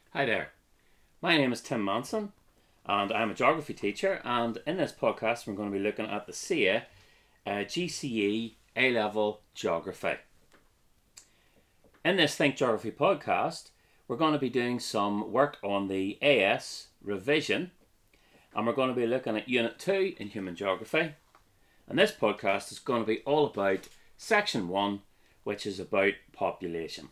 Hi there. My name is Tim Manson and I'm a geography teacher, and in this podcast we're going to be looking at the SEA GCE A-Level Geography. In this Think Geography podcast we're going to be doing some work on the AS revision, and we're going to be looking at Unit 2 in Human Geography, and this podcast is going to be all about Section 1, which is about population.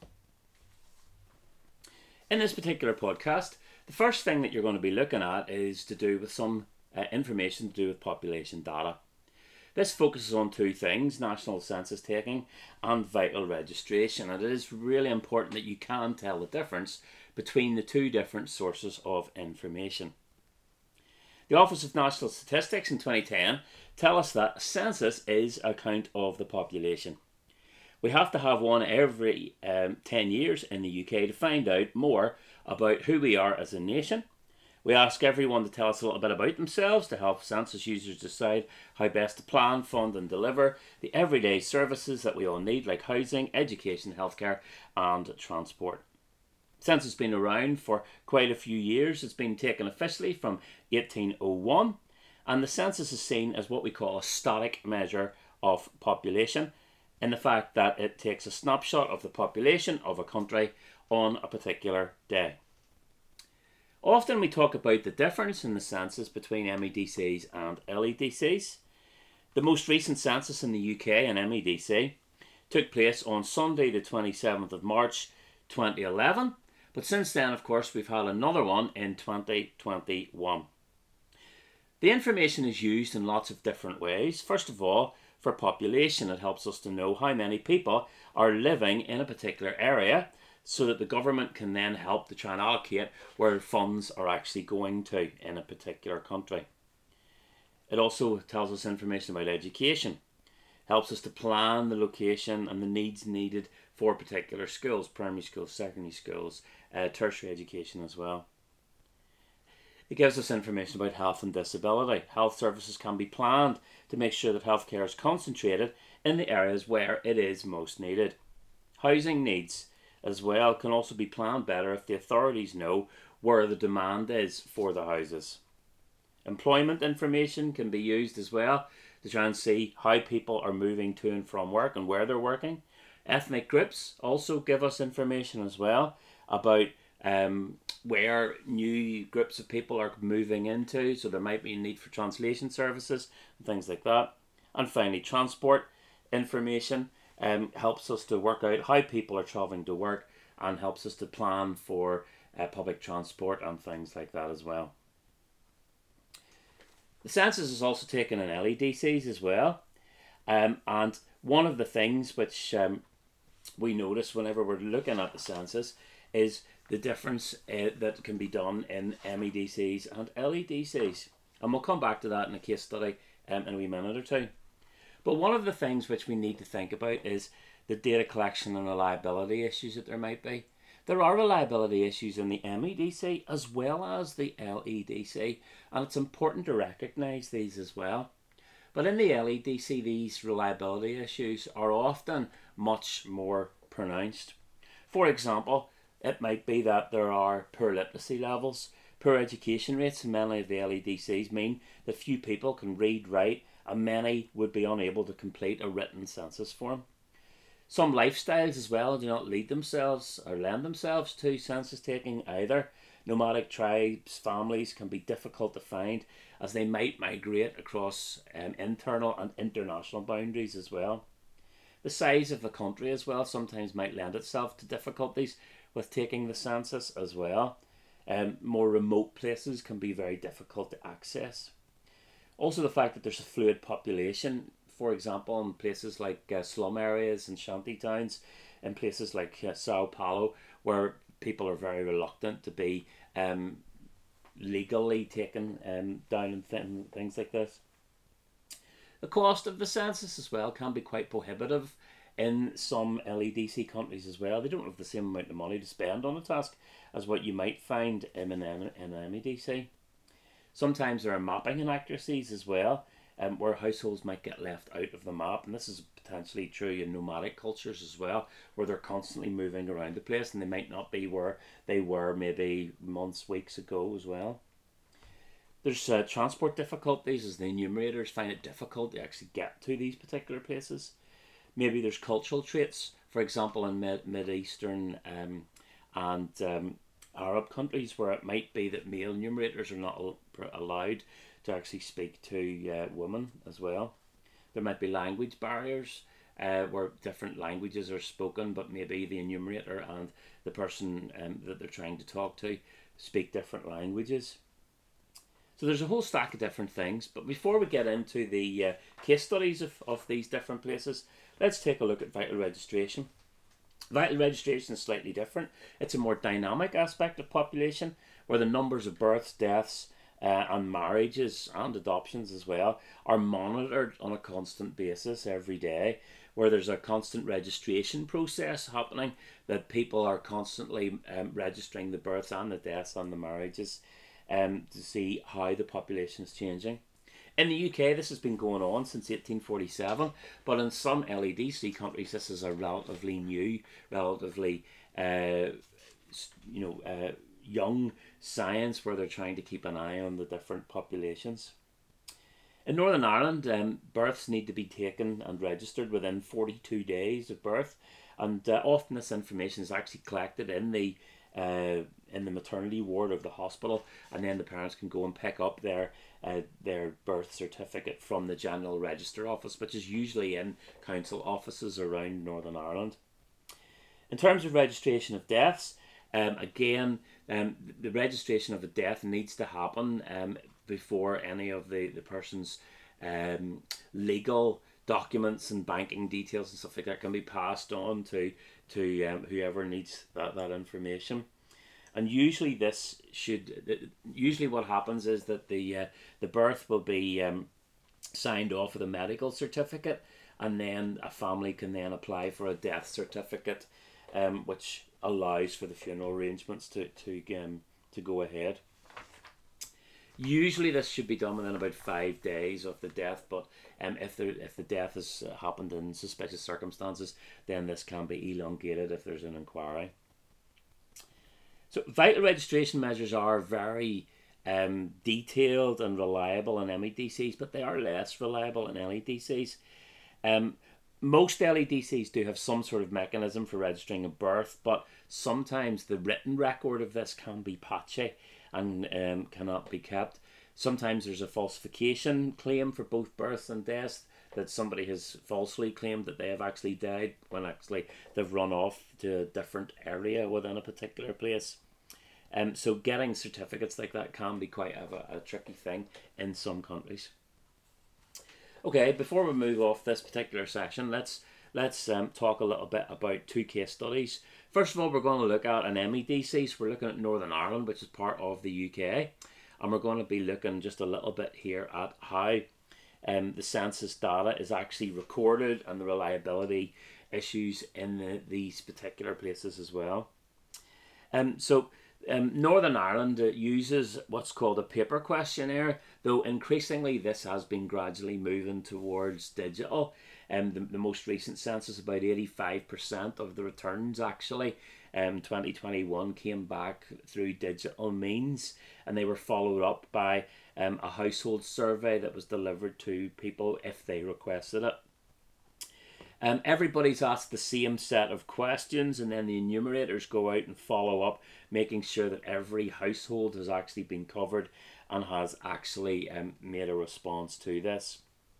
In this particular podcast, the first thing that you're going to be looking at is to do with some information to do with population data. This focuses on two things: national census taking and vital registration, and it is really important that you can tell the difference between the two different sources of information. The Office of National Statistics in 2010 tell us that a census is a count of the population. We have to have one every 10 years in the UK to find out more about who we are as a nation. We ask everyone to tell us a little bit about themselves to help census users decide how best to plan, fund and deliver the everyday services that we all need, like housing, education, healthcare and transport. Census has been around for quite a few years. It's been taken officially from 1801, and the census is seen as what we call a static measure of population, in the fact that it takes a snapshot of the population of a country on a particular day. Often we talk about the difference in the census between MEDCs and LEDCs. The most recent census in the UK and MEDC took place on Sunday the 27th of March 2011, but since then of course we've had another one in 2021. The information is used in lots of different ways. First of all, for population, it helps us to know how many people are living in a particular area, so that the government can then help to try and allocate where funds are actually going to in a particular country. It also tells us information about education, helps us to plan the location and the needs needed for particular schools, primary schools, secondary schools, tertiary education as well. It gives us information about health and disability. Health services can be planned to make sure that healthcare is concentrated in the areas where it is most needed. Housing needs as well can also be planned better if the authorities know where the demand is for the houses. Employment information can be used as well to try and see how people are moving to and from work and where they're working. Ethnic groups also give us information as well about where new groups of people are moving into, so there might be a need for translation services and things like that. And finally, transport information helps us to work out how people are travelling to work and helps us to plan for public transport and things like that as well. The census is also taken in LEDCs as well, and one of the things which we notice whenever we're looking at the census is the difference that can be done in MEDCs and LEDCs. And we'll come back to that in a case study in a wee minute or two. But one of the things which we need to think about is the data collection and reliability issues that there might be. There are reliability issues in the MEDC as well as the LEDC, and it's important to recognise these as well. But in the LEDC, these reliability issues are often much more pronounced. For example, it might be that there are poor literacy levels. Poor education rates in many of the LEDCs mean that few people can read, write, and many would be unable to complete a written census form. Some lifestyles as well do not lead themselves or lend themselves to census taking either. Nomadic tribes, families can be difficult to find as they might migrate across internal and international boundaries as well. The size of the country as well sometimes might lend itself to difficulties with taking the census as well. More remote places can be very difficult to access. Also the fact that there's a fluid population, for example in places like slum areas and shanty towns, in places like Sao Paulo, where people are very reluctant to be legally taken down and things like this. The cost of the census as well can be quite prohibitive in some LEDC countries as well. They don't have the same amount of money to spend on a task as what you might find in an MEDC. Sometimes there are mapping inaccuracies as well where households might get left out of the map. And this is potentially true in nomadic cultures as well, where they're constantly moving around the place and they might not be where they were maybe months, weeks ago as well. There's transport difficulties, as the enumerators find it difficult to actually get to these particular places. Maybe there's cultural traits, for example, in Mid-Eastern and Arab countries, where it might be that male enumerators are not allowed to actually speak to women as well. There might be language barriers where different languages are spoken, but maybe the enumerator and the person that they're trying to talk to speak different languages. So there's a whole stack of different things. But before we get into the case studies of these different places, let's take a look at vital registration. Vital registration is slightly different. It's a more dynamic aspect of population, where the numbers of births, deaths, and marriages and adoptions as well are monitored on a constant basis every day, where there's a constant registration process happening, that people are constantly registering the births and the deaths and the marriages to see how the population is changing. In the UK, this has been going on since 1847, but in some LEDC countries, this is a relatively new, relatively young science, where they're trying to keep an eye on the different populations. In Northern Ireland, births need to be taken and registered within 42 days of birth, and often this information is actually collected in the maternity ward of the hospital, and then the parents can go and pick up their birth certificate from the General Register Office, which is usually in council offices around Northern Ireland. In terms of registration of deaths, the registration of a death needs to happen before any of the person's legal documents and banking details and stuff like that can be passed on to whoever needs that information. And usually what happens is that the birth will be signed off with a medical certificate, and then a family can then apply for a death certificate, which allows for the funeral arrangements to go ahead. Usually this should be done within about 5 days of the death, but if the death has happened in suspicious circumstances, then this can be elongated if there's an inquiry. So vital registration measures are very detailed and reliable in MEDCs, but they are less reliable in LEDCs. Most LEDCs do have some sort of mechanism for registering a birth, but sometimes the written record of this can be patchy and cannot be kept. Sometimes there's a falsification claim for both births and deaths, that somebody has falsely claimed that they have actually died when actually they've run off to a different area within a particular place. So getting certificates like that can be quite a tricky thing in some countries. Okay, before we move off this particular section, let's talk a little bit about two case studies. First of all, we're going to look at an MEDC. So we're looking at Northern Ireland, which is part of the UK. And we're going to be looking just a little bit here at how the census data is actually recorded and the reliability issues in these particular places as well. Northern Ireland uses what's called a paper questionnaire, though increasingly this has been gradually moving towards digital. The most recent census, about 85% of the returns actually 2021 came back through digital means, and they were followed up by a household survey that was delivered to people if they requested it. Everybody's asked the same set of questions, and then the enumerators go out and follow up, making sure that every household has actually been covered and has actually made a response to this.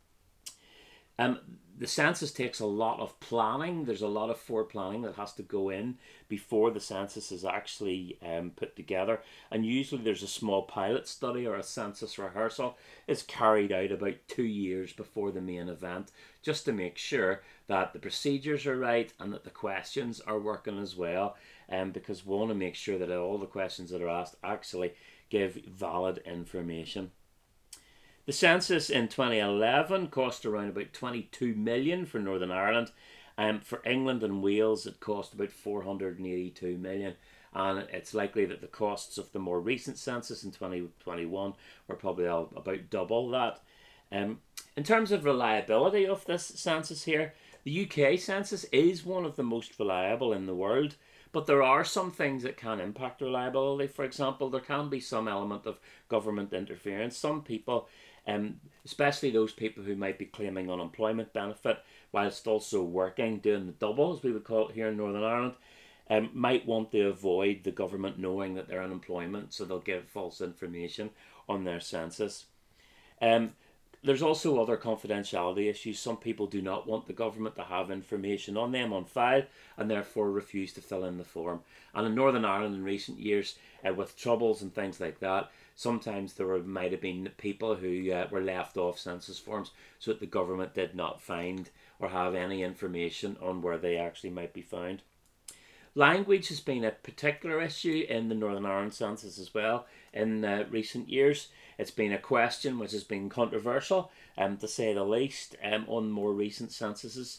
The census takes a lot of planning. There's a lot of foreplanning that has to go in before the census is actually put together. And usually there's a small pilot study or a census rehearsal. It's carried out about 2 years before the main event, just to make sure that the procedures are right and that the questions are working as well. Because we want to make sure that all the questions that are asked actually give valid information. The census in 2011 cost around about 22 million for Northern Ireland. For England and Wales, it cost about 482 million. And it's likely that the costs of the more recent census in 2021 were probably about double that. In terms of reliability of this census here, the UK census is one of the most reliable in the world, but there are some things that can impact reliability. For example, there can be some element of government interference. Some people, especially those people who might be claiming unemployment benefit whilst also working, doing the double, as we would call it here in Northern Ireland, might want to avoid the government knowing that they're unemployment, so they'll give false information on their census. There's also other confidentiality issues. Some people do not want the government to have information on them on file and therefore refuse to fill in the form. And in Northern Ireland in recent years, with troubles and things like that, sometimes there might have been people who were left off census forms so that the government did not find or have any information on where they actually might be found. Language has been a particular issue in the Northern Ireland census as well in recent years. It's been a question which has been controversial, to say the least, on more recent censuses.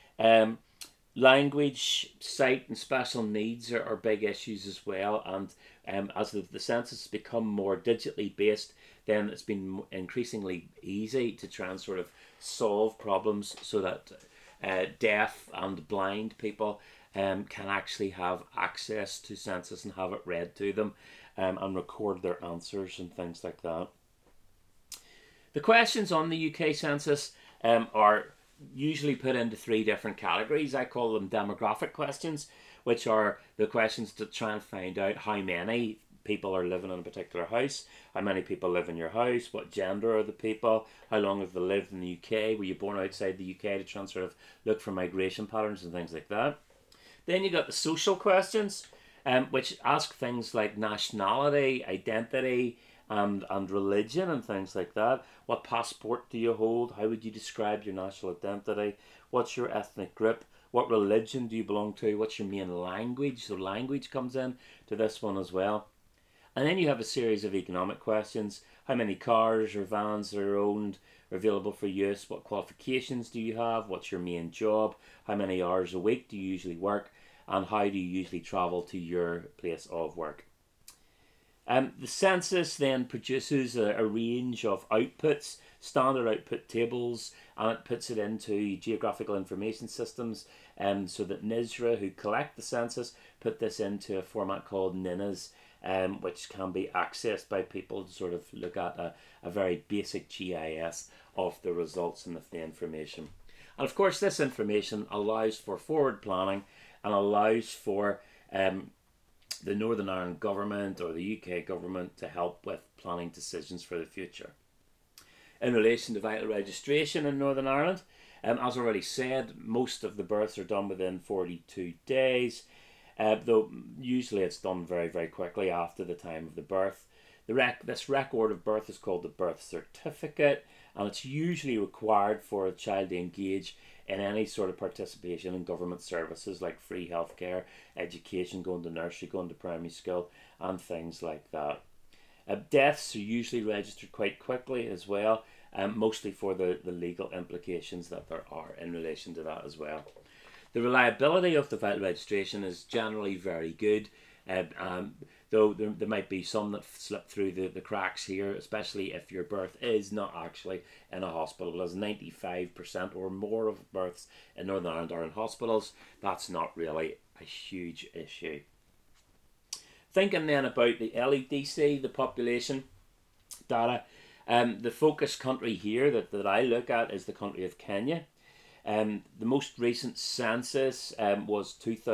Language, sight and special needs are big issues as well, and as the census has become more digitally based, then it's been increasingly easy to try and sort of solve problems so that deaf and blind people can actually have access to census and have it read to them, and record their answers and things like that. The questions on the UK census are usually put into three different categories. I call them demographic questions, which are the questions to try and find out how many people are living in a particular house, how many people live in your house, what gender are the people, how long have they lived in the UK, were you born outside the UK, to try and sort of look for migration patterns and things like that. Then you got the social questions, which ask things like nationality, identity, and religion and things like that. What passport do you hold? How would you describe your national identity? What's your ethnic group? What religion do you belong to? What's your main language? So language comes in to this one as well. And then you have a series of economic questions. How many cars or vans are owned or available for use? What qualifications do you have? What's your main job? How many hours a week do you usually work? And how do you usually travel to your place of work? The census then produces a range of outputs, standard output tables, and it puts it into geographical information systems, so that NISRA, who collect the census, put this into a format called NINAS, which can be accessed by people to sort of look at a very basic GIS of the results and of the information. And of course, this information allows for forward planning and allows for the Northern Ireland government or the UK government to help with planning decisions for the future. In relation to vital registration in Northern Ireland, as already said, most of the births are done within 42 days, though usually it's done very, very quickly after the time of the birth. This record of birth is called the birth certificate, and it's usually required for a child to engage in any sort of participation in government services like free healthcare, education, going to nursery, going to primary school, and things like that. Deaths are usually registered quite quickly as well, mostly for the legal implications that there are in relation to that as well. The reliability of the vital registration is generally very good, though there might be some that slip through the cracks here, especially if your birth is not actually in a hospital. As 95% or more of births in Northern Ireland are in hospitals, that's not really a huge issue. Thinking then about the LEDC, the population data, the focus country here that I look at is the country of Kenya. The most recent census was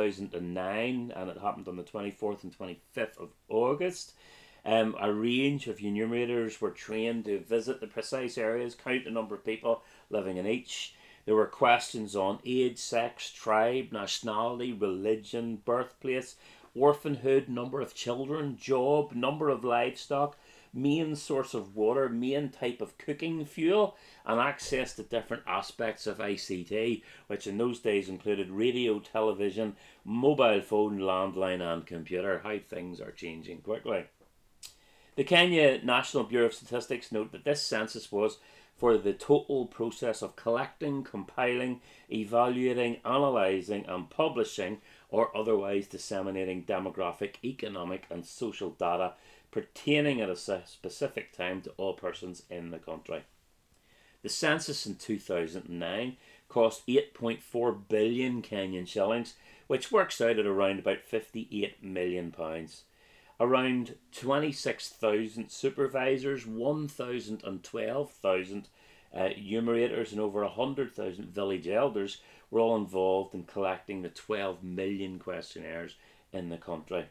2009, and it happened on the 24th and 25th of August. A range of enumerators were trained to visit the precise areas, count the number of people living in each. There were questions on age, sex, tribe, nationality, religion, birthplace, orphanhood, number of children, job, number of livestock, main source of water, main type of cooking fuel, and access to different aspects of ICT, which in those days included radio, television, mobile phone, landline and computer. How things are changing quickly. The Kenya National Bureau of Statistics note that this census was for the total process of collecting, compiling, evaluating, analysing and publishing or otherwise disseminating demographic, economic and social data pertaining at a specific time to all persons in the country. The census in 2009 cost 8.4 billion Kenyan shillings, which works out at around about £58 million. Around 26,000 supervisors, 1,012,000 enumerators, and over 100,000 village elders were all involved in collecting the 12 million questionnaires in the country.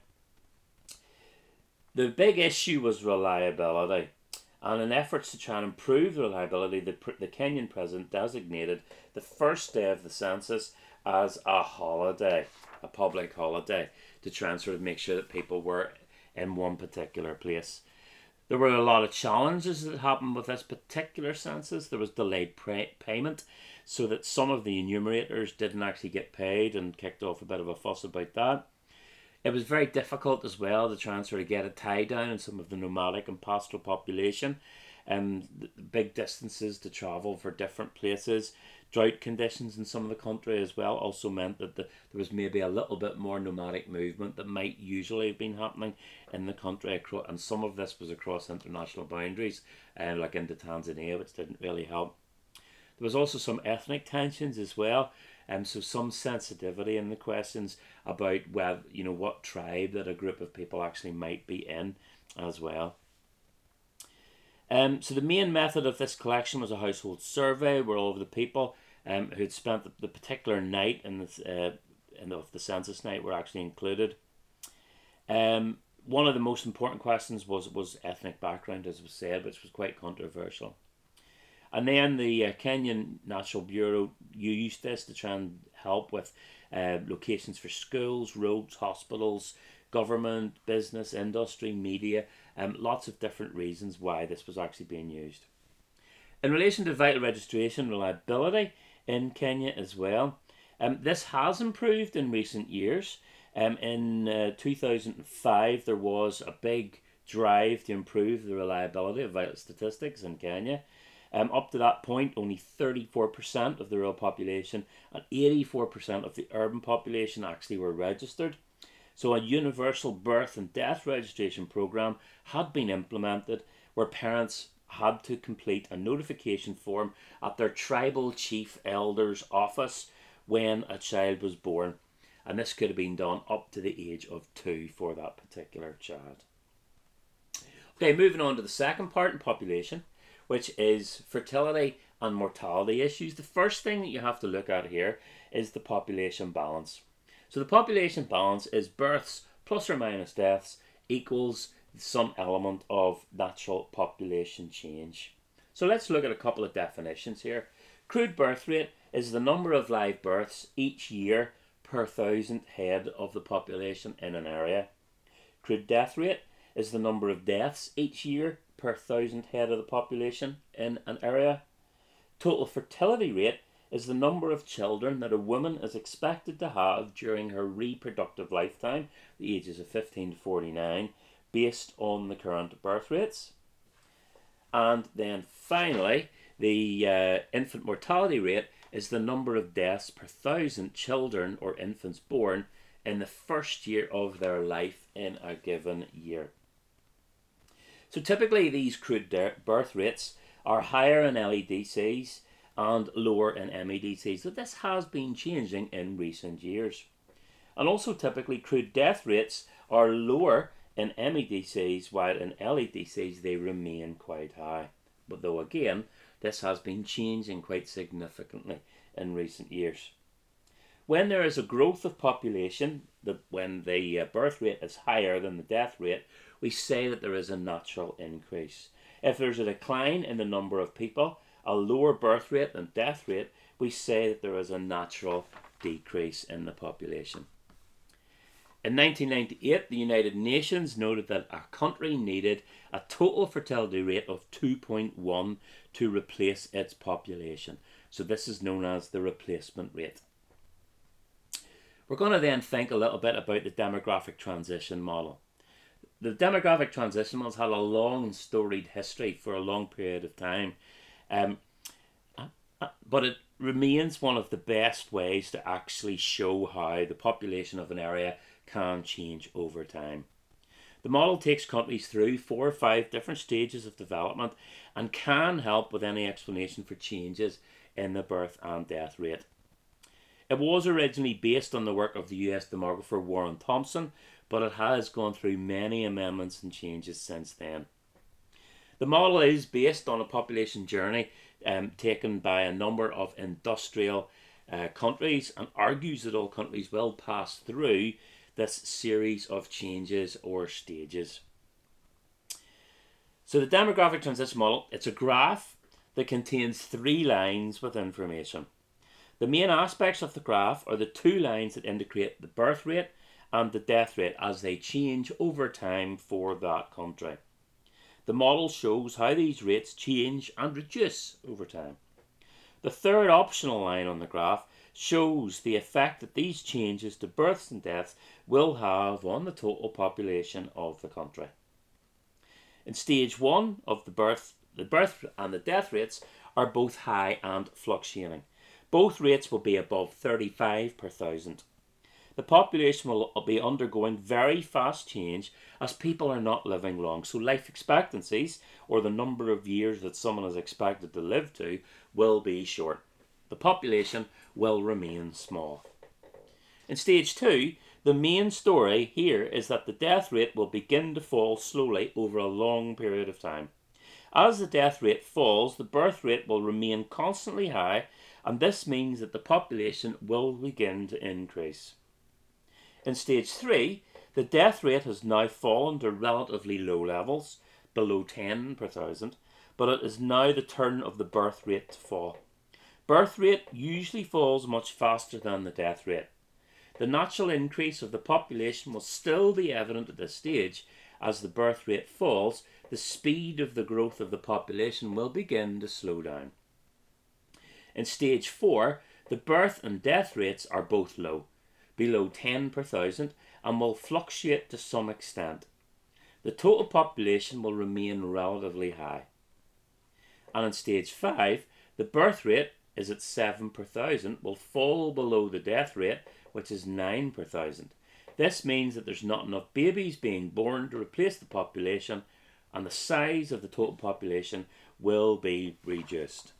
The big issue was reliability, and in efforts to try and improve the reliability, the Kenyan president designated the first day of the census as a holiday, a public holiday, to try and sort of make sure that people were in one particular place. There were a lot of challenges that happened with this particular census. There was delayed payment, so that some of the enumerators didn't actually get paid, and kicked off a bit of a fuss about that. It was very difficult as well to try and sort of get a tie down in some of the nomadic and pastoral population, and big distances to travel for different places. Drought conditions in some of the country as well also meant that there was maybe a little bit more nomadic movement that might usually have been happening in the country, and some of this was across international boundaries, like into Tanzania, which didn't really help. There was also some ethnic tensions as well, so some sensitivity in the questions about whether, what tribe that a group of people actually might be in as well. So the main method of this collection was a household survey, where all of the people who had spent the particular night in the census night were actually included. One of the most important questions was ethnic background, as was said, which was quite controversial. And then the Kenyan National Bureau used this to try and help with locations for schools, roads, hospitals, government, business, industry, media, lots of different reasons why this was actually being used. In relation to vital registration reliability in Kenya as well, this has improved in recent years. In 2005, there was a big drive to improve the reliability of vital statistics in Kenya. Up to that point, only 34% of the rural population and 84% of the urban population actually were registered. So a universal birth and death registration program had been implemented, where parents had to complete a notification form at their tribal chief elder's office when a child was born. And this could have been done up to the age of 2 for that particular child. Okay, moving on to the second part in population, which is fertility and mortality issues. The first thing that you have to look at here is the population balance. So the population balance is births plus or minus deaths equals some element of natural population change. So let's look at a couple of definitions here. Crude birth rate is the number of live births each year per 1,000 head of the population in an area. Crude death rate is the number of deaths each year per 1,000 head of the population in an area. Total fertility rate is the number of children that a woman is expected to have during her reproductive lifetime, the ages of 15 to 49, based on the current birth rates. And then finally, the infant mortality rate is the number of deaths per 1,000 children or infants born in the first year of their life in a given year. So typically these crude birth rates are higher in LEDCs and lower in MEDCs. So this has been changing in recent years. And also typically crude death rates are lower in MEDCs, while in LEDCs they remain quite high. But though again, this has been changing quite significantly in recent years. When there is a growth of population, when the birth rate is higher than the death rate, we say that there is a natural increase. If there's a decline in the number of people, a lower birth rate than death rate, we say that there is a natural decrease in the population. In 1998, the United Nations noted that a country needed a total fertility rate of 2.1 to replace its population. So this is known as the replacement rate. We're going to then think a little bit about the demographic transition model. The demographic transition model has had a long and storied history for a long period of time, but it remains one of the best ways to actually show how the population of an area can change over time. The model takes countries through 4 or 5 different stages of development and can help with any explanation for changes in the birth and death rate. It was originally based on the work of the US demographer Warren Thompson, but it has gone through many amendments and changes since then. The model is based on a population journey taken by a number of industrial countries and argues that all countries will pass through this series of changes or stages. So the demographic transition model, it's a graph that contains 3 lines with information. The main aspects of the graph are the 2 lines that indicate the birth rate and the death rate as they change over time for that country. The model shows how these rates change and reduce over time. The 3rd optional line on the graph shows the effect that these changes to births and deaths will have on the total population of the country. In stage 1 of the birth and the death rates are both high and fluctuating. Both rates will be above 35 per thousand. The population will be undergoing very fast change as people are not living long. So life expectancies, or the number of years that someone is expected to live to, will be short. The population will remain small. In stage 2, the main story here is that the death rate will begin to fall slowly over a long period of time. As the death rate falls, the birth rate will remain constantly high, and this means that the population will begin to increase. In stage 3, the death rate has now fallen to relatively low levels, below 10 per thousand, but it is now the turn of the birth rate to fall. Birth rate usually falls much faster than the death rate. The natural increase of the population will still be evident at this stage. As the birth rate falls, the speed of the growth of the population will begin to slow down. In stage 4, the birth and death rates are both low, below 10 per thousand, and will fluctuate to some extent. The total population will remain relatively high. And in stage 5, the birth rate is at 7 per thousand, will fall below the death rate, which is 9 per thousand. This means that there's not enough babies being born to replace the population, and the size of the total population will be reduced.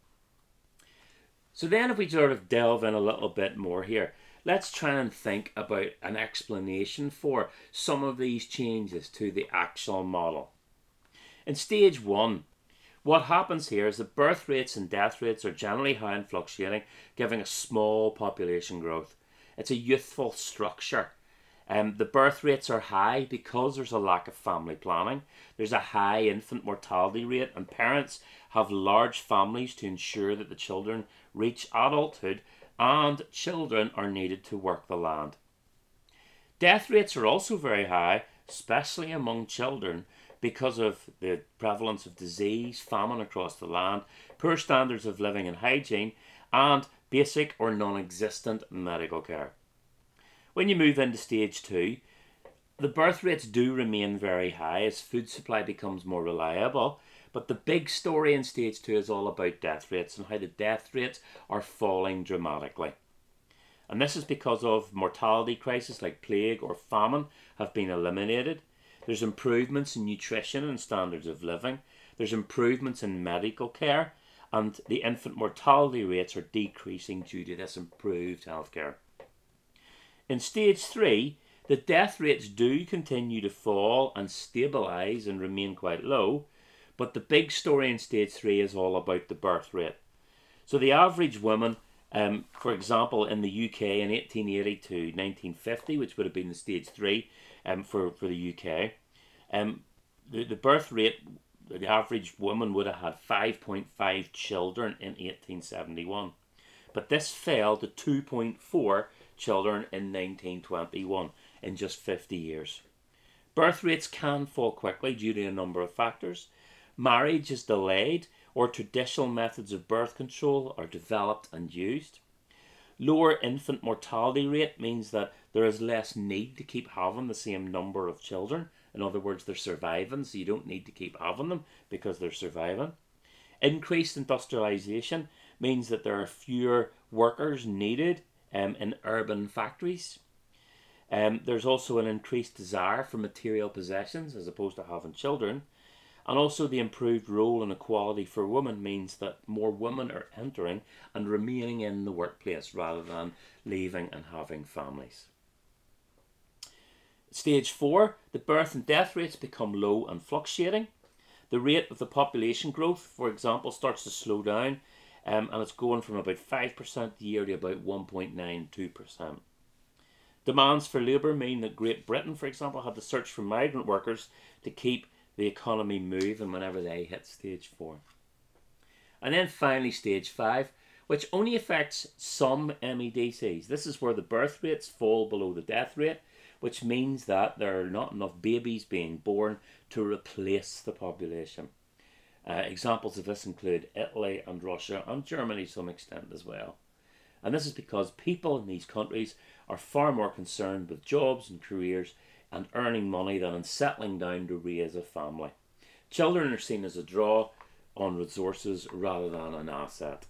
So then if we sort of delve in a little bit more here, let's try and think about an explanation for some of these changes to the actual model. In stage 1, what happens here is that birth rates and death rates are generally high and fluctuating, giving a small population growth. It's a youthful structure. The birth rates are high because there's a lack of family planning. There's a high infant mortality rate, and parents have large families to ensure that the children reach adulthood, and children are needed to work the land. Death rates are also very high, especially among children, because of the prevalence of disease, famine across the land, poor standards of living and hygiene, and basic or non-existent medical care. When you move into stage 2, the birth rates do remain very high as food supply becomes more reliable, but the big story in stage 2 is all about death rates and how the death rates are falling dramatically. And this is because of mortality crises like plague or famine have been eliminated. There's improvements in nutrition and standards of living. There's improvements in medical care, and the infant mortality rates are decreasing due to this improved healthcare. In stage 3, the death rates do continue to fall and stabilise and remain quite low, but the big story in stage 3 is all about the birth rate. So the average woman, for example, in the UK in 1880 to 1950, which would have been the stage 3 for the UK, the birth rate, the average woman would have had 5.5 children in 1871. But this fell to 2.4 children in 1921 in just 50 years. Birth rates can fall quickly due to a number of factors. Marriage is delayed, or traditional methods of birth control are developed and used. Lower infant mortality rate means that there is less need to keep having the same number of children. In other words, they're surviving, so you don't need to keep having them because they're surviving. Increased industrialisation means that there are fewer workers needed in urban factories. There's also an increased desire for material possessions as opposed to having children. And also the improved role and equality for women means that more women are entering and remaining in the workplace rather than leaving and having families. Stage 4, the birth and death rates become low and fluctuating. The rate of the population growth, for example, starts to slow down, and it's going from about 5% a year to about 1.92%. Demands for labour mean that Great Britain, for example, had to search for migrant workers to keep the economy moving whenever they hit stage 4. And then finally stage 5, which only affects some MEDCs. This is where the birth rates fall below the death rate, which means that there are not enough babies being born to replace the population. Examples of this include Italy and Russia and Germany to some extent as well. And this is because people in these countries are far more concerned with jobs and careers and earning money than in settling down to raise a family. Children are seen as a draw on resources rather than an asset.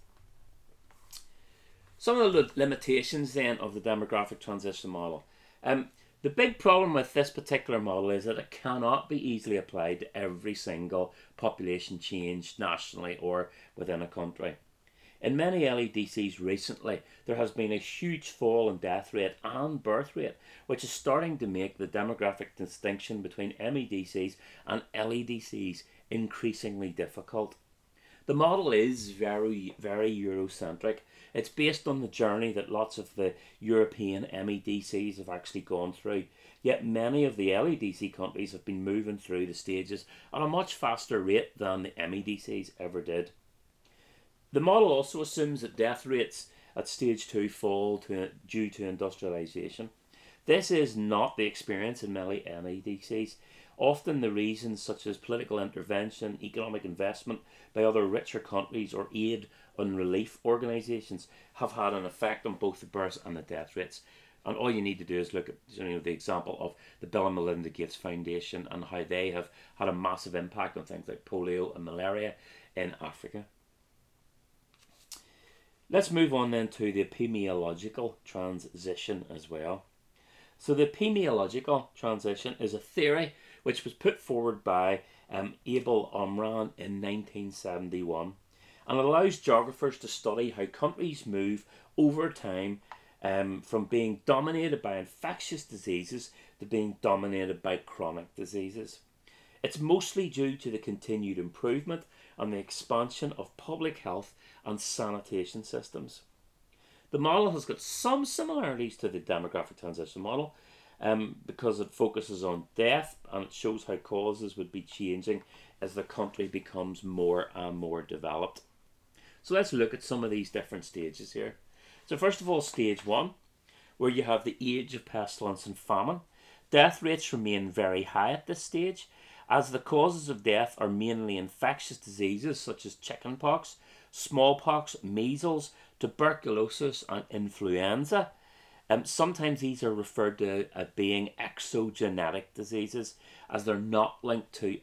Some of the limitations then of the demographic transition model. The big problem with this particular model is that it cannot be easily applied to every single population change nationally or within a country. In many LEDCs recently, there has been a huge fall in death rate and birth rate, which is starting to make the demographic distinction between MEDCs and LEDCs increasingly difficult. The model is very, very Eurocentric. It's based on the journey that lots of the European MEDCs have actually gone through. Yet many of the LEDC countries have been moving through the stages at a much faster rate than the MEDCs ever did. The model also assumes that death rates at stage 2 fall due to industrialisation. This is not the experience in many MEDCs. Often the reasons such as political intervention, economic investment by other richer countries or aid and relief organisations have had an effect on both the birth and the death rates. And all you need to do is look at the example of the Bill and Melinda Gates Foundation and how they have had a massive impact on things like polio and malaria in Africa. Let's move on then to the epidemiological transition as well. So the epidemiological transition is a theory which was put forward by Abel Omran in 1971 and allows geographers to study how countries move over time from being dominated by infectious diseases to being dominated by chronic diseases. It's mostly due to the continued improvement and the expansion of public health and sanitation systems. The model has got some similarities to the demographic transition model because it focuses on death and it shows how causes would be changing as the country becomes more and more developed. So let's look at some of these different stages here. So first of all, stage 1, where you have the age of pestilence and famine. Death rates remain very high at this stage, as the causes of death are mainly infectious diseases such as chickenpox, smallpox, measles, tuberculosis and influenza. Sometimes these are referred to as being exogenetic diseases, as they're not linked to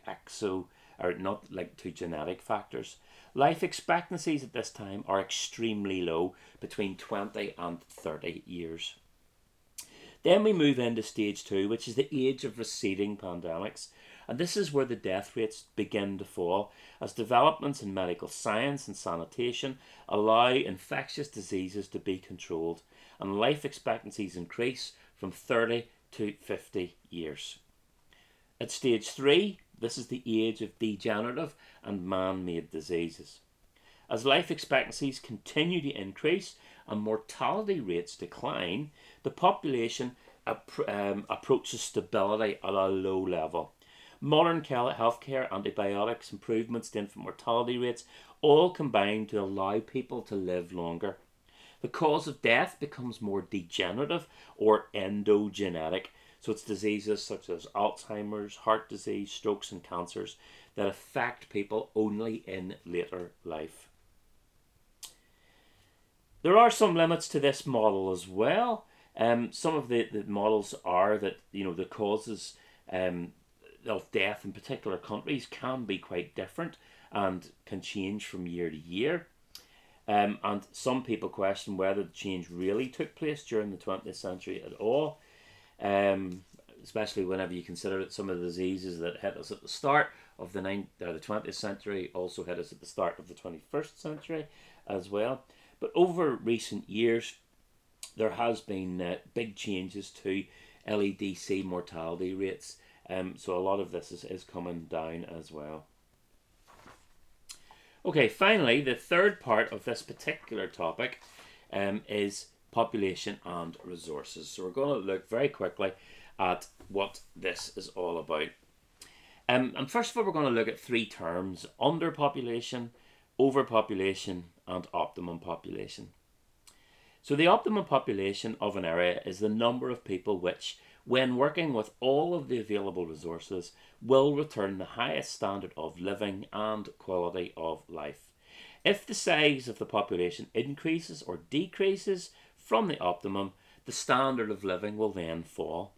genetic factors. Life expectancies at this time are extremely low, between 20 and 30 years. Then we move into stage 2, which is the age of receding pandemics. And this is where the death rates begin to fall as developments in medical science and sanitation allow infectious diseases to be controlled and life expectancies increase from 30 to 50 years. At stage 3, this is the age of degenerative and man-made diseases. As life expectancies continue to increase and mortality rates decline, the population approaches stability at a low level. Modern healthcare, antibiotics, improvements to infant mortality rates all combine to allow people to live longer. The cause of death becomes more degenerative or endogenetic, so it's diseases such as Alzheimer's, heart disease, strokes and cancers that affect people only in later life. There are some limits to this model as well. Some of the models are that the causes of death in particular countries can be quite different and can change from year to year. And some people question whether the change really took place during the 20th century at all. especially whenever you consider that some of the diseases that hit us at the start of the 20th century also hit us at the start of the 21st century as well. But over recent years, there has been big changes to LEDC mortality rates. So a lot of this is coming down as well. Okay, finally, the third part of this particular topic is population and resources. So we're going to look very quickly at what this is all about. And first of all, we're going to look at three terms: underpopulation, overpopulation, and optimum population. So the optimum population of an area is the number of people which, when working with all of the available resources, will return the highest standard of living and quality of life. If the size of the population increases or decreases from the optimum, the standard of living will then fall.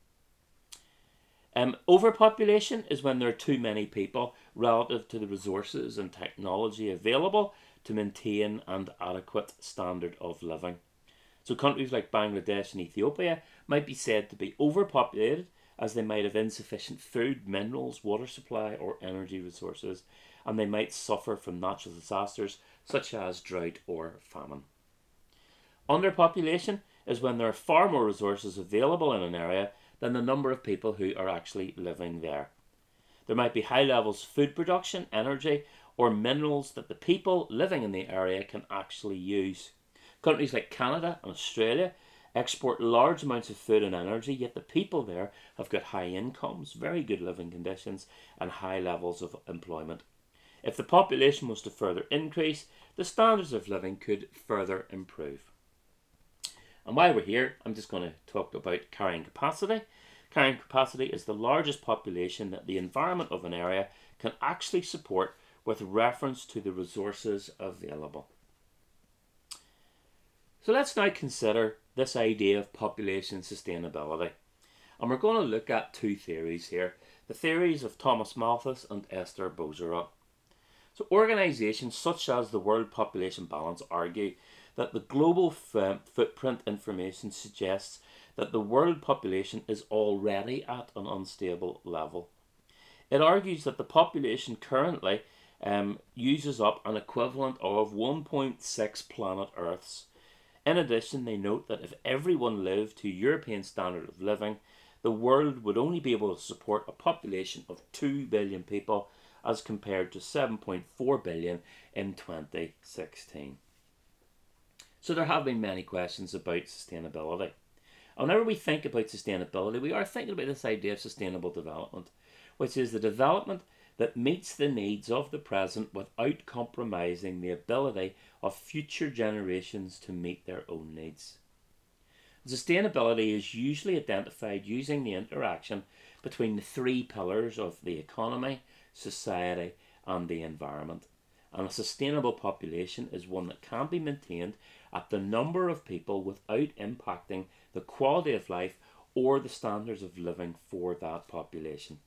Overpopulation is when there are too many people relative to the resources and technology available to maintain an adequate standard of living. So countries like Bangladesh and Ethiopia might be said to be overpopulated, as they might have insufficient food, minerals, water supply or energy resources, and they might suffer from natural disasters such as drought or famine. Underpopulation is when there are far more resources available in an area than the number of people who are actually living there. There might be high levels of food production, energy, or minerals that the people living in the area can actually use. Countries like Canada and Australia export large amounts of food and energy, yet the people there have got high incomes, very good living conditions, and high levels of employment. If the population was to further increase, the standards of living could further improve. And while we're here, I'm just going to talk about carrying capacity. Carrying capacity is the largest population that the environment of an area can actually support with reference to the resources available. So let's now consider this idea of population sustainability. And we're going to look at two theories here. The theories of Thomas Malthus and Esther Bozarot. So organisations such as the World Population Balance argue that the global footprint information suggests that the world population is already at an unstable level. It argues that the population currently uses up an equivalent of 1.6 planet Earths. In addition, they note that if everyone lived to European standard of living, the world would only be able to support a population of 2 billion people as compared to 7.4 billion in 2016. So there have been many questions about sustainability. Whenever we think about sustainability, we are thinking about this idea of sustainable development, which is the development that meets the needs of the present without compromising the ability of future generations to meet their own needs. Sustainability is usually identified using the interaction between the three pillars of the economy, society, and the environment. And a sustainable population is one that can be maintained at the number of people without impacting the quality of life or the standards of living for that population.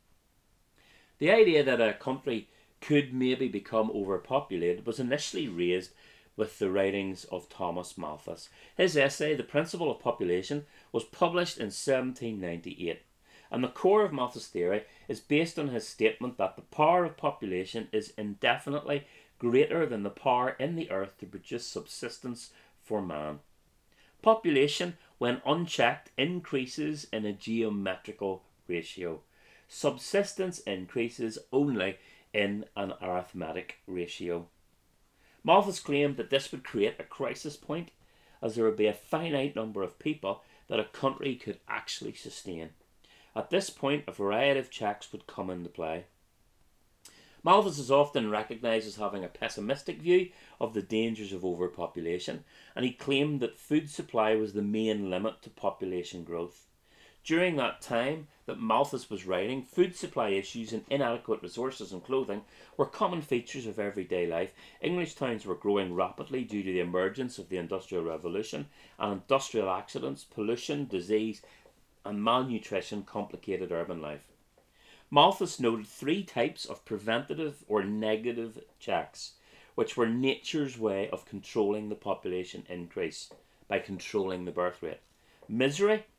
The idea that a country could maybe become overpopulated was initially raised with the writings of Thomas Malthus. His essay, The Principle of Population, was published in 1798. And the core of Malthus' theory is based on his statement that the power of population is indefinitely greater than the power in the earth to produce subsistence for man. Population, when unchecked, increases in a geometrical ratio. Subsistence increases only in an arithmetic ratio. Malthus claimed that this would create a crisis point, as there would be a finite number of people that a country could actually sustain. At this point, a variety of checks would come into play. Malthus is often recognised as having a pessimistic view of the dangers of overpopulation, and he claimed that food supply was the main limit to population growth. During that time that Malthus was writing, food supply issues and inadequate resources and clothing were common features of everyday life. English towns were growing rapidly due to the emergence of the Industrial Revolution, and industrial accidents, pollution, disease, and malnutrition complicated urban life. Malthus noted three types of preventative or negative checks, which were nature's way of controlling the population increase by controlling the birth rate: misery,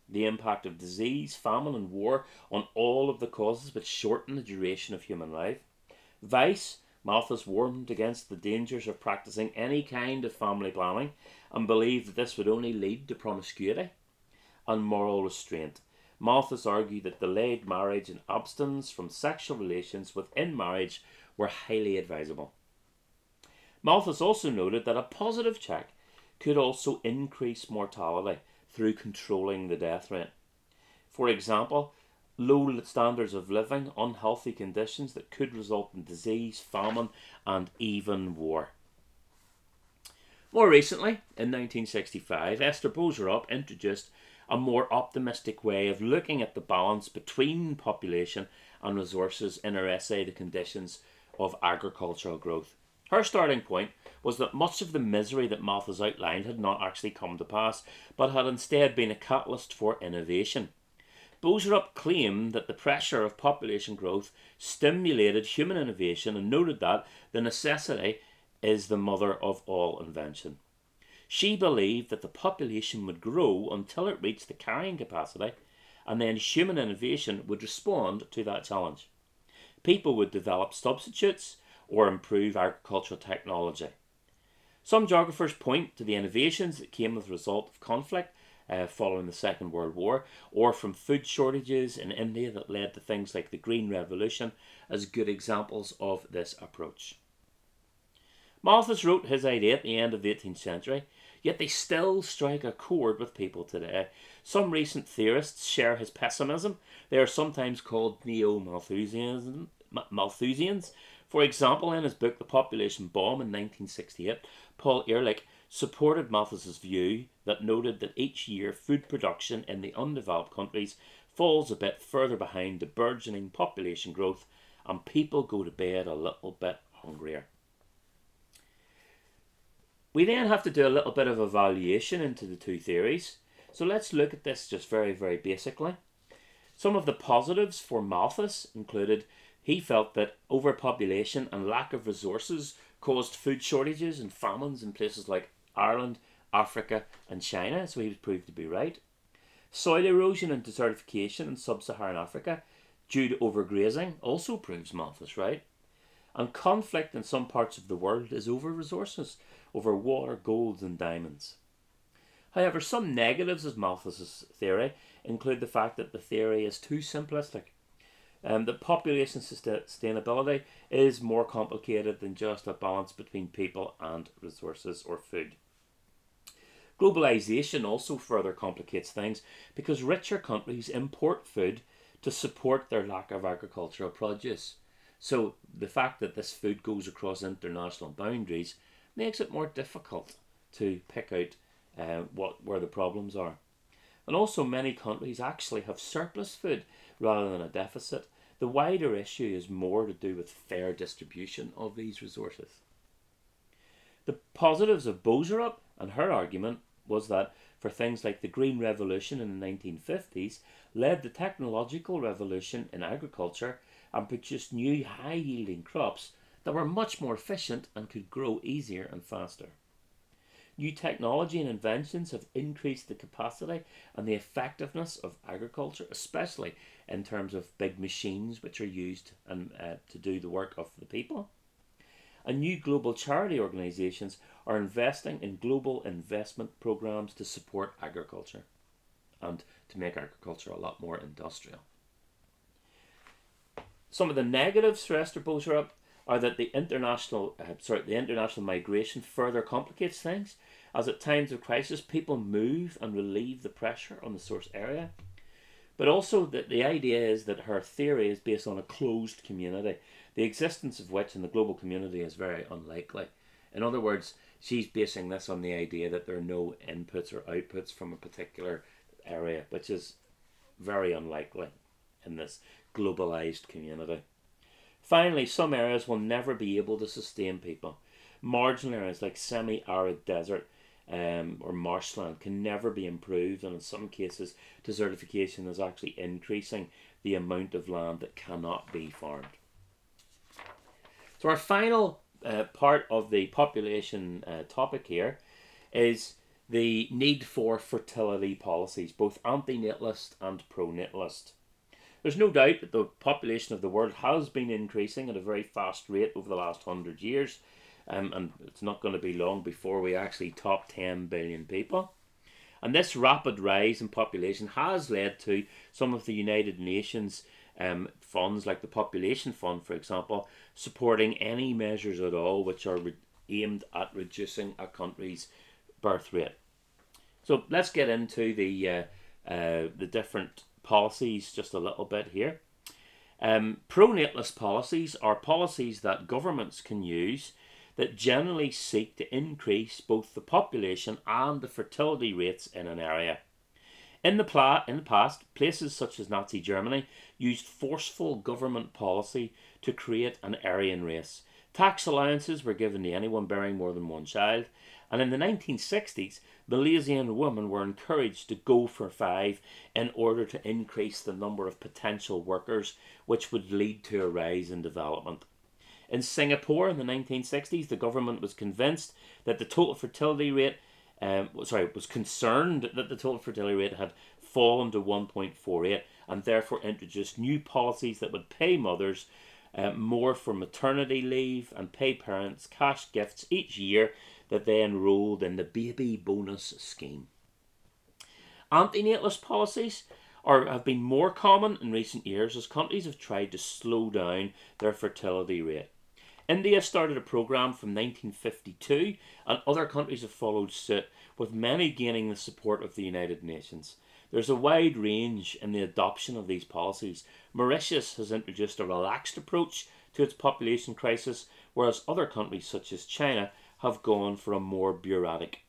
the impact of disease, famine, and war on all of the causes which shorten the duration of human life. Vice, Malthus warned against the dangers of practicing any kind of family planning and believed that this would only lead to promiscuity and moral restraint. Malthus argued that delayed marriage and abstinence from sexual relations within marriage were highly advisable. Malthus also noted that a positive check could also increase mortality through controlling the death rate. For example, low standards of living, unhealthy conditions that could result in disease, famine, and even war. More recently, in 1965, Esther Boserup introduced a more optimistic way of looking at the balance between population and resources in her essay, The Conditions of Agricultural Growth. Her starting point was that much of the misery that Malthus outlined had not actually come to pass, but had instead been a catalyst for innovation. Boserup claimed that the pressure of population growth stimulated human innovation and noted that the necessity is the mother of all invention. She believed that the population would grow until it reached the carrying capacity, and then human innovation would respond to that challenge. People would develop substitutes or improve agricultural technology. Some geographers point to the innovations that came as a result of conflict following the Second World War, or from food shortages in India that led to things like the Green Revolution, as good examples of this approach. Malthus wrote his idea at the end of the 18th century, yet they still strike a chord with people today. Some recent theorists share his pessimism. They are sometimes called neo-Malthusians. For example, in his book The Population Bomb in 1968, Paul Ehrlich supported Malthus's view that noted that each year food production in the undeveloped countries falls a bit further behind the burgeoning population growth, and people go to bed a little bit hungrier. We then have to do a little bit of evaluation into the two theories. So let's look at this just very, very basically. Some of the positives for Malthus included he felt that overpopulation and lack of resources caused food shortages and famines in places like Ireland, Africa and China, so he was proved to be right. Soil erosion and desertification in sub-Saharan Africa due to overgrazing also proves Malthus right. And conflict in some parts of the world is over resources, over water, gold and diamonds. However, some negatives of Malthus's theory include the fact that the theory is too simplistic. That population sustainability is more complicated than just a balance between people and resources or food. Globalization also further complicates things because richer countries import food to support their lack of agricultural produce. So the fact that this food goes across international boundaries makes it more difficult to pick out where the problems are. And also many countries actually have surplus food rather than a deficit. The wider issue is more to do with fair distribution of these resources. The positives of Boserup and her argument was that for things like the Green Revolution in the 1950s led to technological revolution in agriculture and produced new high-yielding crops that were much more efficient and could grow easier and faster. New technology and inventions have increased the capacity and the effectiveness of agriculture, especially in terms of big machines which are used to do the work of the people. And new global charity organisations are investing in global investment programs to support agriculture and to make agriculture a lot more industrial. Some of the negatives for Esther Boserup are that the international migration further complicates things, as at times of crisis people move and relieve the pressure on the source area. But also that the idea is that her theory is based on a closed community, the existence of which in the global community is very unlikely. In other words, she's basing this on the idea that there are no inputs or outputs from a particular area, which is very unlikely in this globalized community. Finally, some areas will never be able to sustain people. Marginal areas like semi-arid desert or marshland can never be improved, and in some cases desertification is actually increasing the amount of land that cannot be farmed. So our final part of the population topic here is the need for fertility policies, both anti-natalist and pro-natalist. There's no doubt that the population of the world has been increasing at a very fast rate over the last 100 years, and it's not going to be long before we actually top 10 billion people. And this rapid rise in population has led to some of the United Nations funds, like the Population Fund, for example, supporting any measures at all which are aimed at reducing a country's birth rate. So let's get into the different policies just a little bit here. Pro-natalist policies are policies that governments can use that generally seek to increase both the population and the fertility rates in an area. In the past, places such as Nazi Germany used forceful government policy to create an Aryan race. Tax allowances were given to anyone bearing more than one child, and in the 1960s, Malaysian women were encouraged to go for 5 in order to increase the number of potential workers, which would lead to a rise in development. In Singapore in the 1960s, the government was convinced that the total fertility rate was concerned that the total fertility rate had fallen to 1.48 and therefore introduced new policies that would pay mothers more for maternity leave and pay parents cash gifts each year that they enrolled in the baby bonus scheme. Anti-natalist policies have been more common in recent years as countries have tried to slow down their fertility rate. India started a programme from 1952 and other countries have followed suit, with many gaining the support of the United Nations. There's a wide range in the adoption of these policies. Mauritius has introduced a relaxed approach to its population crisis, whereas other countries such as China have gone for a more bureaucratic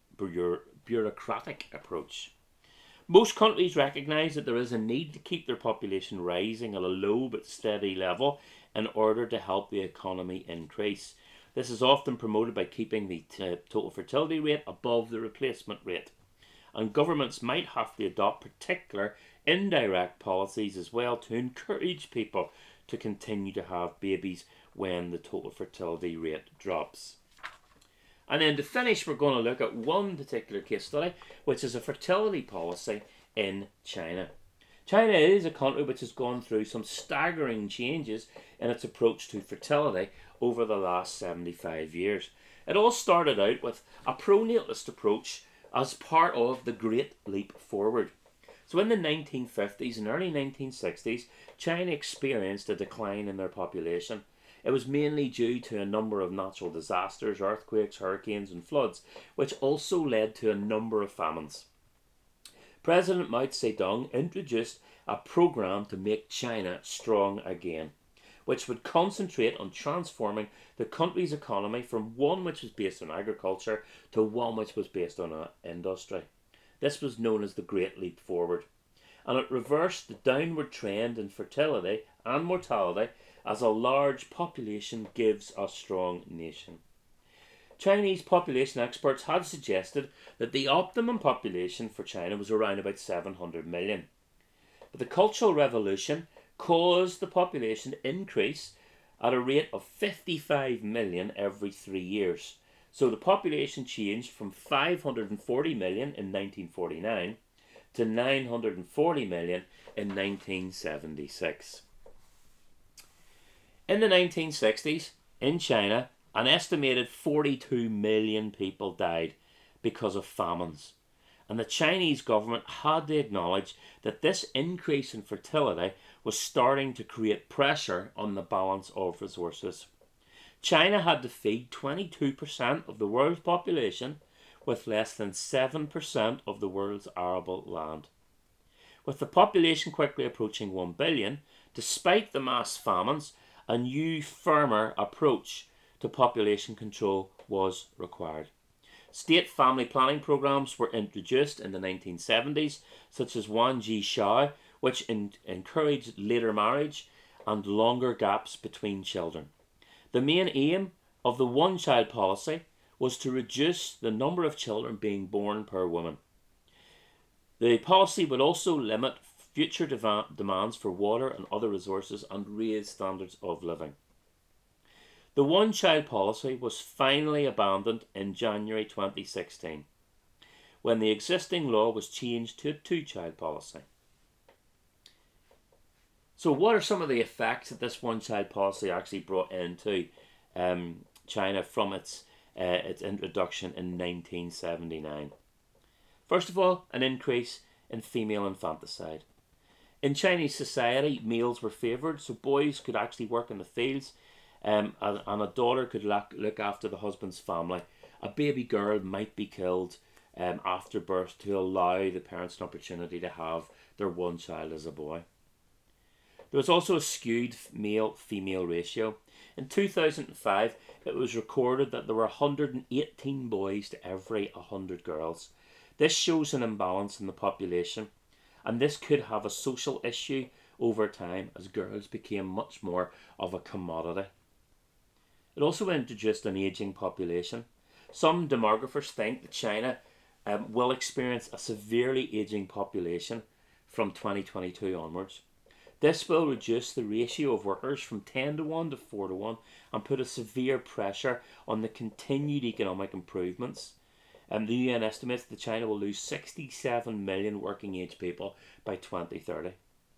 approach. Most countries recognise that there is a need to keep their population rising at a low but steady level in order to help the economy increase. This is often promoted by keeping the total fertility rate above the replacement rate. And governments might have to adopt particular indirect policies as well to encourage people to continue to have babies when the total fertility rate drops. And then to finish, we're going to look at one particular case study, which is a fertility policy in China. China is a country which has gone through some staggering changes in its approach to fertility over the last 75 years. It all started out with a pro-natalist approach as part of the Great Leap Forward. So in the 1950s and early 1960s, China experienced a decline in their population. It was mainly due to a number of natural disasters, earthquakes, hurricanes and floods, which also led to a number of famines. President Mao Zedong introduced a program to make China strong again, which would concentrate on transforming the country's economy from one which was based on agriculture to one which was based on industry. This was known as the Great Leap Forward, and it reversed the downward trend in fertility and mortality as a large population gives a strong nation. Chinese population experts had suggested that the optimum population for China was around about 700 million. But the Cultural Revolution caused the population to increase at a rate of 55 million every 3 years. So the population changed from 540 million in 1949 to 940 million in 1976. In the 1960s, in China, an estimated 42 million people died because of famines. And the Chinese government had to acknowledge that this increase in fertility was starting to create pressure on the balance of resources. China had to feed 22% of the world's population with less than 7% of the world's arable land. With the population quickly approaching 1 billion, despite the mass famines, a new, firmer approach to population control was required. State family planning programs were introduced in the 1970s, such as Wanji Shao, which encouraged later marriage and longer gaps between children. The main aim of the one-child policy was to reduce the number of children being born per woman. The policy would also limit future demands for water and other resources and raise standards of living. The one-child policy was finally abandoned in January 2016. when the existing law was changed to a two-child policy. So what are some of the effects that this one-child policy actually brought into China from its introduction in 1979? First of all, an increase in female infanticide. In Chinese society, males were favoured, so boys could actually work in the fields, and a daughter could look after the husband's family. A baby girl might be killed after birth to allow the parents an opportunity to have their one child as a boy. There was also a skewed male-female ratio. In 2005, it was recorded that there were 118 boys to every 100 girls. This shows an imbalance in the population, and this could have a social issue over time as girls became much more of a commodity. It also introduced an ageing population. Some demographers think that China will experience a severely ageing population from 2022 onwards. This will reduce the ratio of workers from 10 to 1 to 4 to 1 and put a severe pressure on the continued economic improvements. The UN estimates that China will lose 67 million working age people by 2030.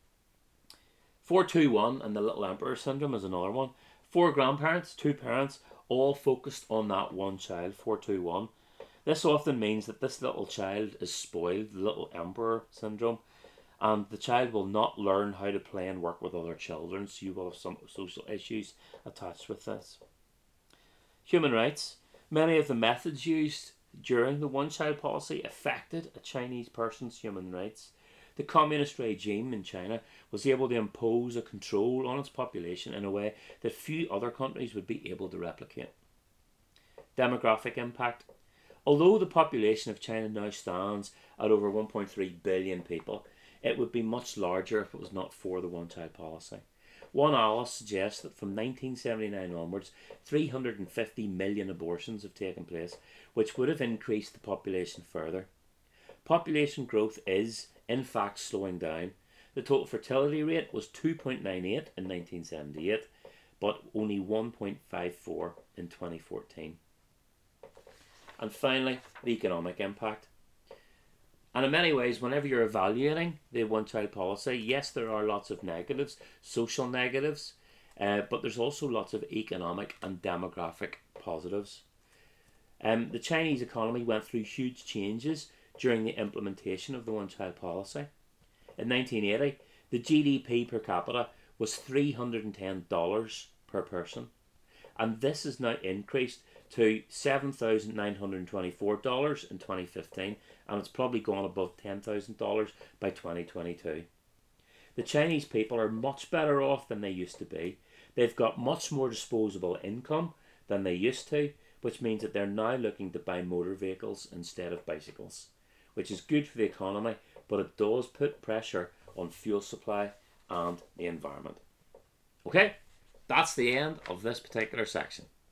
421 and the Little Emperor Syndrome is another one. 4 grandparents, 2 parents, all focused on that one child, 421. This often means that this little child is spoiled, the Little Emperor Syndrome, and the child will not learn how to play and work with other children, so you will have some social issues attached with this. Human rights. Many of the methods used during the one-child policy affected a Chinese person's human rights. The communist regime in China was able to impose a control on its population in a way that few other countries would be able to replicate. Demographic impact. Although the population of China now stands at over 1.3 billion people, it would be much larger if it was not for the one-child policy. One analyst suggests that from 1979 onwards, 350 million abortions have taken place, which would have increased the population further. Population growth is, in fact, slowing down. The total fertility rate was 2.98 in 1978, but only 1.54 in 2014. And finally, the economic impact. And in many ways, whenever you're evaluating the one-child policy, yes, there are lots of negatives, social negatives, but there's also lots of economic and demographic positives. The Chinese economy went through huge changes during the implementation of the one-child policy. In 1980, the GDP per capita was $310 per person, and this has now increased to $7,924 in 2015, and it's probably gone above $10,000 by 2022. The Chinese people are much better off than they used to be. They've got much more disposable income than they used to, which means that they're now looking to buy motor vehicles instead of bicycles, which is good for the economy, but it does put pressure on fuel supply and the environment. Okay, that's the end of this particular section.